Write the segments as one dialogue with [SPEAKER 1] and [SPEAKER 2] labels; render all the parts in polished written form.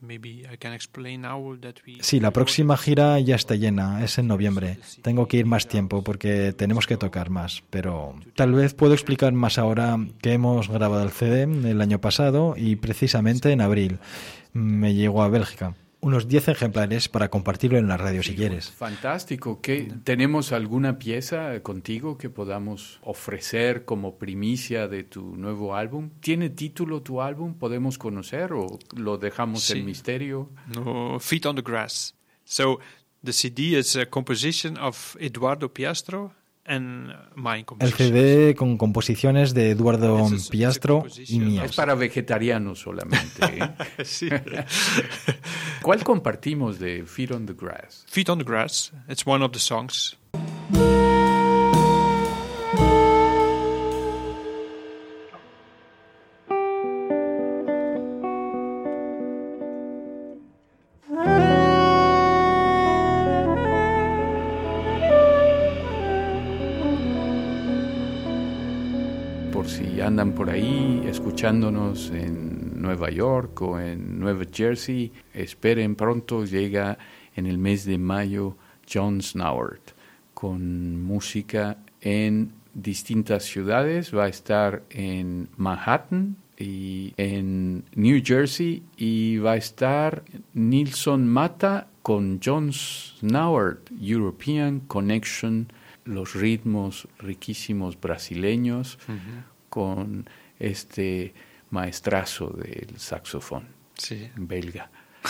[SPEAKER 1] Sí, la próxima gira ya está llena, es en noviembre. Tengo que ir más tiempo porque tenemos que tocar más, pero tal vez puedo explicar más ahora que hemos grabado el CD el año pasado y precisamente en abril me llegó a Bélgica. Unos 10 ejemplares para compartirlo en la radio si quieres.
[SPEAKER 2] Fantástico. ¿Tenemos alguna pieza contigo que podamos ofrecer como primicia de tu nuevo álbum? ¿Tiene título tu álbum? ¿Podemos conocer o lo dejamos en misterio?
[SPEAKER 3] No, Feet on the Grass. So, the CD is a composition of Eduardo Piastro and my
[SPEAKER 1] El
[SPEAKER 3] composition.
[SPEAKER 1] CD con composiciones de Eduardo Piastro y mías.
[SPEAKER 2] Es para vegetarianos solamente, ¿eh?
[SPEAKER 3] Sí.
[SPEAKER 2] ¿Cuál compartimos de Feet on the Grass?
[SPEAKER 3] Feet on the Grass. It's one of the songs.
[SPEAKER 2] Por si andan por ahí escuchándonos en Nueva York o en Nueva Jersey, esperen pronto, llega en el mes de mayo John Snowart con música en distintas ciudades. Va a estar en Manhattan y en New Jersey y va a estar Nilson Mata con John Snowart, European Connection, los ritmos riquísimos brasileños con este maestrazo del saxofón belga.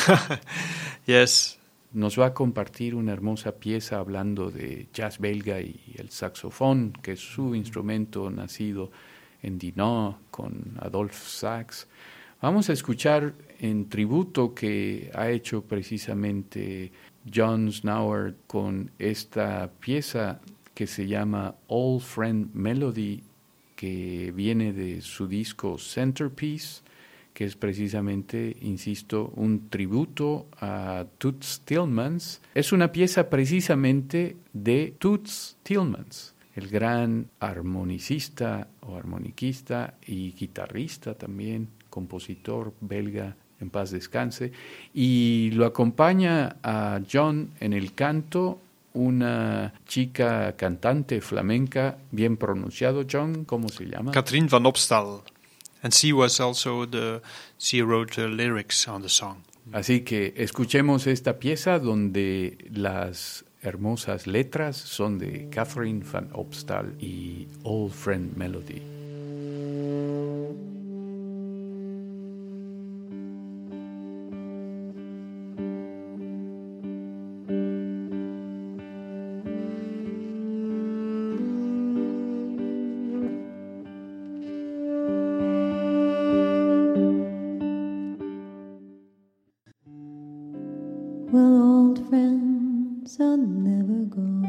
[SPEAKER 3] Yes.
[SPEAKER 2] Nos va a compartir una hermosa pieza hablando de jazz belga y el saxofón, que es su instrumento nacido en Dinant con Adolphe Sax. Vamos a escuchar en tributo que ha hecho precisamente John Snowart con esta pieza que se llama Old Friend Melody, que viene de su disco Centerpiece, que es precisamente, insisto, un tributo a Toots Thielemans. Es una pieza precisamente de Toots Thielemans, el gran armonicista o armoniquista y guitarrista también, compositor belga, en paz descanse, y lo acompaña a John en el canto una chica cantante flamenca, bien pronunciado, John, ¿cómo se llama?
[SPEAKER 3] Katrien van Opstal. And she wrote the lyrics on the song.
[SPEAKER 2] Así que escuchemos esta pieza donde las hermosas letras son de Katrien van Opstal y Old Friend Melody.
[SPEAKER 4] Well, old friends are never gone.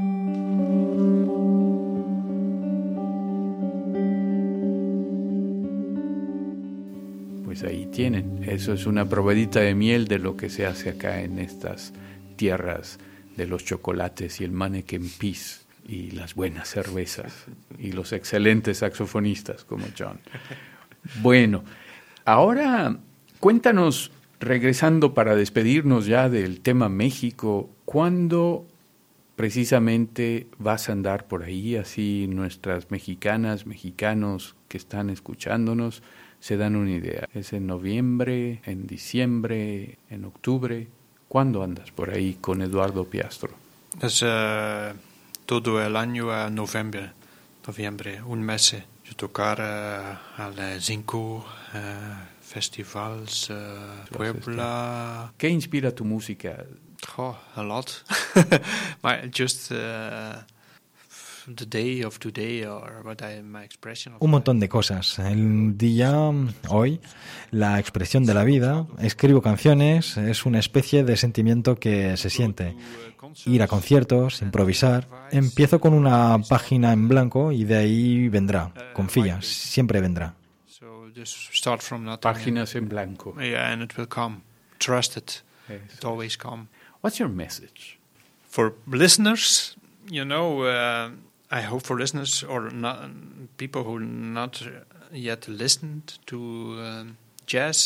[SPEAKER 2] Pues ahí tienen, eso es una probadita de miel de lo que se hace acá en estas tierras de los chocolates y el Manneken Pis y las buenas cervezas y los excelentes saxofonistas como John. Bueno, ahora cuéntanos, regresando para despedirnos ya del tema México, ¿cuándo precisamente vas a andar por ahí? Así nuestras mexicanas, mexicanos que están escuchándonos se dan una idea. ¿Es en noviembre, en diciembre, en octubre? ¿Cuándo andas por ahí con Eduardo Piastro?
[SPEAKER 3] Es todo el año noviembre, un mes. Yo tocar al 5 festivals, Puebla.
[SPEAKER 2] ¿Qué inspira tu música?
[SPEAKER 3] Oh, a lot. Just the day of today or my expression of
[SPEAKER 1] Un montón de cosas. El día, hoy, la expresión de la vida, escribo canciones, es una especie de sentimiento que se siente. Ir a conciertos, improvisar. Empiezo con una página en blanco y de ahí vendrá. Confía, siempre vendrá.
[SPEAKER 3] So just start from nothing.
[SPEAKER 2] Páginas en blanco.
[SPEAKER 3] Yeah, and it will come. Trust it. It always come.
[SPEAKER 2] What's your message?
[SPEAKER 3] For listeners, I hope for listeners or not, people who not yet listened to jazz,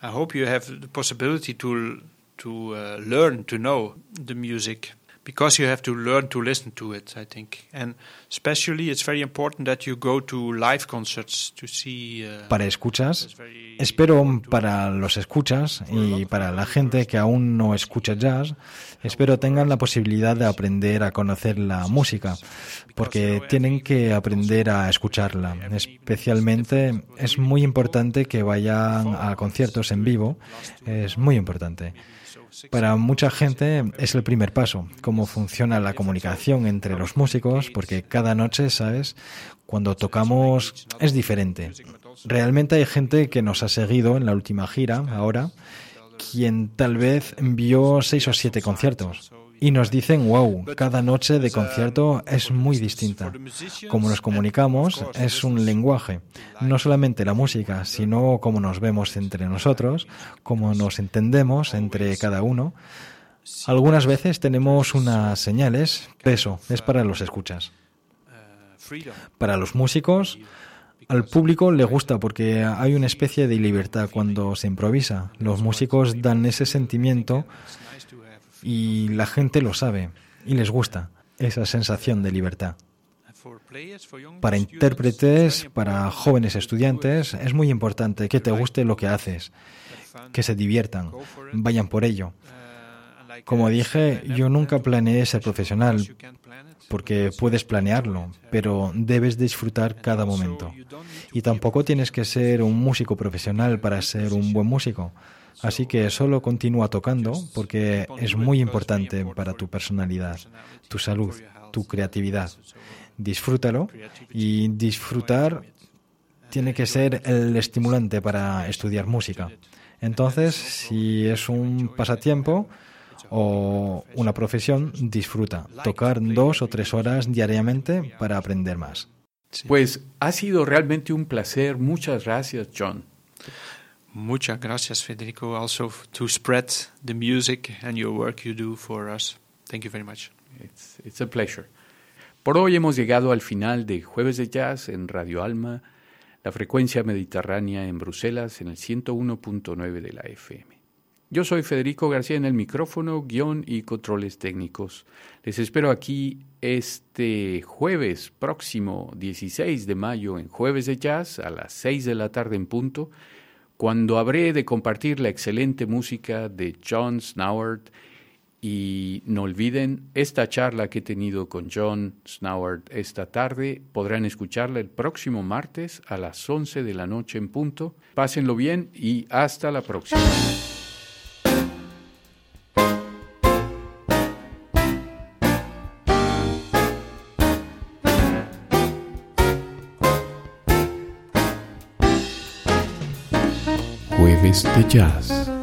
[SPEAKER 3] I hope you have the possibility to learn to know the music, because you have to learn to listen to it, I think. And especially it's very important that you go to live concerts to see...
[SPEAKER 1] Para escuchas, espero para los escuchas y para la gente que aún no escucha jazz, espero tengan la posibilidad de aprender a conocer la música, porque tienen que aprender a escucharla. Especialmente es muy importante que vayan a conciertos en vivo, es muy importante. Para mucha gente es el primer paso, cómo funciona la comunicación entre los músicos, porque cada noche, ¿sabes?, cuando tocamos es diferente. Realmente hay gente que nos ha seguido en la última gira, ahora, quien tal vez vio 6 o 7 conciertos. Y nos dicen, wow, cada noche de concierto es muy distinta. Como nos comunicamos es un lenguaje, no solamente la música, sino cómo nos vemos entre nosotros, cómo nos entendemos entre cada uno. Algunas veces tenemos unas señales, eso es para los escuchas. Para los músicos, al público le gusta porque hay una especie de libertad cuando se improvisa. Los músicos dan ese sentimiento y la gente lo sabe y les gusta esa sensación de libertad. Para intérpretes, para jóvenes estudiantes, es muy importante que te guste lo que haces, que se diviertan, vayan por ello. Como dije, yo nunca planeé ser profesional, porque puedes planearlo, pero debes disfrutar cada momento. Y tampoco tienes que ser un músico profesional para ser un buen músico. Así que solo continúa tocando porque es muy importante para tu personalidad, tu salud, tu creatividad. Disfrútalo, y disfrutar tiene que ser el estimulante para estudiar música. Entonces, si es un pasatiempo o una profesión, disfruta. Tocar 2 o 3 horas diariamente para aprender más.
[SPEAKER 2] Pues ha sido realmente un placer. Muchas gracias, John.
[SPEAKER 3] Muchas gracias, Federico, also to spread the music and your work you do for us. Thank you very much.
[SPEAKER 2] It's a pleasure. Por hoy hemos llegado al final de Jueves de Jazz en Radio Alma, la frecuencia mediterránea en Bruselas en el 101.9 de la FM. Yo soy Federico García en el micrófono, guión y controles técnicos. Les espero aquí este jueves próximo 16 de mayo en Jueves de Jazz a las 6 de la tarde en punto, cuando habré de compartir la excelente música de John Snauert. Y no olviden, esta charla que he tenido con John Snauert esta tarde, podrán escucharla el próximo martes a las 11 de la noche en punto. Pásenlo bien y hasta la próxima. Jueves de Jazz.